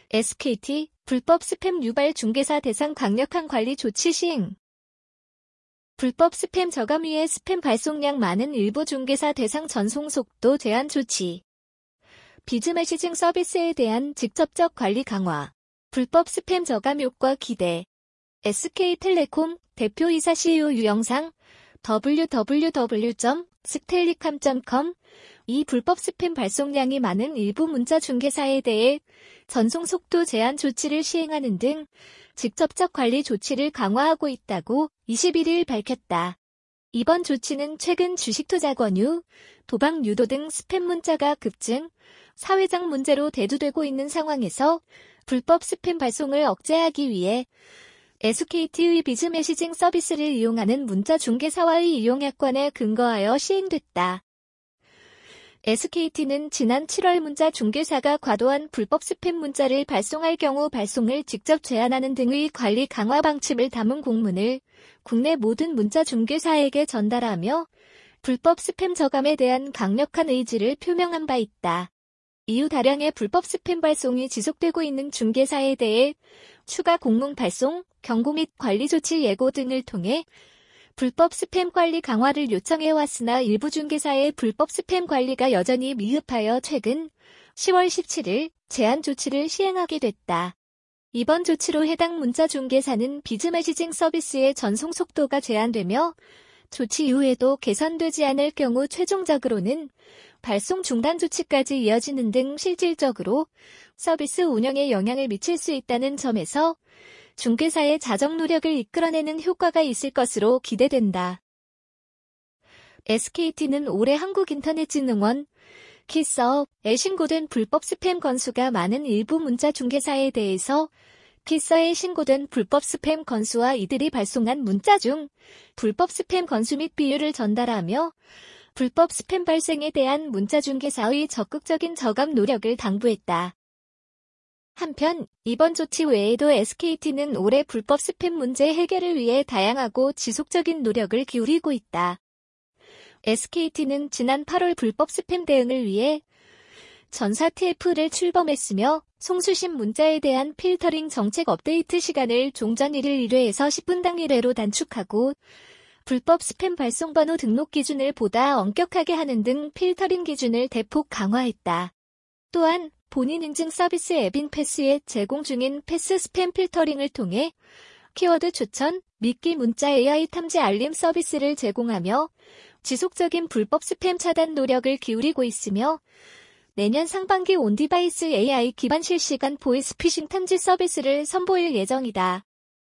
SKT, 불법 스팸 유발 중개사 대상 강력한 관리 조치 시행. 불법 스팸 저감 위에 스팸 발송량 많은 일부 중개사 대상 전송 속도 제한 조치. 비즈메시징 서비스에 대한 직접적 관리 강화. 불법 스팸 저감 효과 기대. SK텔레콤 대표이사 CEO 유영상 www.stellicom.com 이 불법 스팸 발송량이 많은 일부 문자 중개사에 대해 전송 속도 제한 조치를 시행하는 등 직접적 관리 조치를 강화하고 있다고 21일 밝혔다. 이번 조치는 최근 주식투자 권유, 도박 유도 등 스팸 문자가 급증, 사회적 문제로 대두되고 있는 상황에서 불법 스팸 발송을 억제하기 위해 SKT의 비즈메시징 서비스를 이용하는 문자 중개사와의 이용약관에 근거하여 시행됐다. SKT는 지난 7월 문자 중개사가 과도한 불법 스팸 문자를 발송할 경우 발송을 직접 제한하는 등의 관리 강화 방침을 담은 공문을 국내 모든 문자 중개사에게 전달하며 불법 스팸 저감에 대한 강력한 의지를 표명한 바 있다. 이후 다량의 불법 스팸 발송이 지속되고 있는 중개사에 대해 추가 공문 발송, 경고 및 관리 조치 예고 등을 통해 불법 스팸 관리 강화를 요청해왔으나 일부 중개사의 불법 스팸 관리가 여전히 미흡하여 최근 10월 17일 제한 조치를 시행하게 됐다. 이번 조치로 해당 문자 중개사는 비즈메시징 서비스의 전송 속도가 제한되며 조치 이후에도 개선되지 않을 경우 최종적으로는 발송 중단 조치까지 이어지는 등 실질적으로 서비스 운영에 영향을 미칠 수 있다는 점에서 중개사의 자정 노력을 이끌어내는 효과가 있을 것으로 기대된다. SKT는 올해 한국인터넷진흥원 키서에 신고된 불법 스팸 건수가 많은 일부 문자 중개사에 대해서 키서에 신고된 불법 스팸 건수와 이들이 발송한 문자 중 불법 스팸 건수 및 비율을 전달하며 불법 스팸 발생에 대한 문자 중개사의 적극적인 저감 노력을 당부했다. 한편 이번 조치 외에도 SKT는 올해 불법 스팸 문제 해결을 위해 다양하고 지속적인 노력을 기울이고 있다. SKT는 지난 8월 불법 스팸 대응을 위해 전사 TF를 출범했으며 송수신 문자에 대한 필터링 정책 업데이트 시간을 종전 1일 1회에서 10분당 1회로 단축하고 불법 스팸 발송 번호 등록 기준을 보다 엄격하게 하는 등 필터링 기준을 대폭 강화했다. 또한 본인 인증 서비스 앱인 패스에 제공 중인 패스 스팸 필터링을 통해 키워드 추천, 미끼 문자 AI 탐지 알림 서비스를 제공하며 지속적인 불법 스팸 차단 노력을 기울이고 있으며 내년 상반기 온디바이스 AI 기반 실시간 보이스피싱 탐지 서비스를 선보일 예정이다.